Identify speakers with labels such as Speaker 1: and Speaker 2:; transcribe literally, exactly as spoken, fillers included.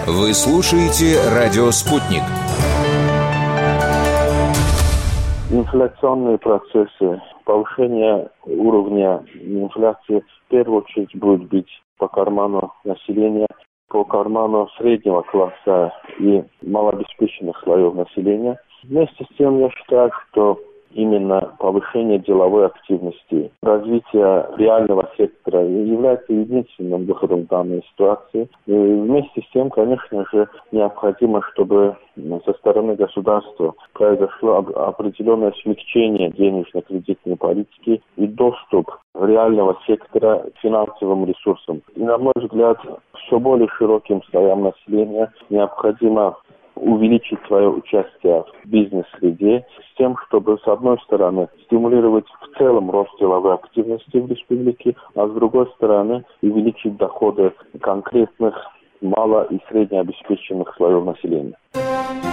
Speaker 1: Вы слушаете «Радио Спутник».
Speaker 2: Инфляционные процессы, повышение уровня инфляции в первую очередь будет бить по карману населения, по карману среднего класса и малообеспеченных слоев населения. Вместе с тем я считаю, что именно повышение деловой активности, развитие реального сектора является единственным выходом в данной ситуации. И вместе с тем, конечно же, необходимо, чтобы со стороны государства произошло определенное смягчение денежно-кредитной политики и доступ реального сектора к финансовым ресурсам. И, на мой взгляд, все более широким слоям населения необходимо увеличить свое участие в бизнес-среде с тем, чтобы, с одной стороны, стимулировать в целом рост деловой активности в республике, а с другой стороны, увеличить доходы конкретных мало- и среднеобеспеченных слоев населения.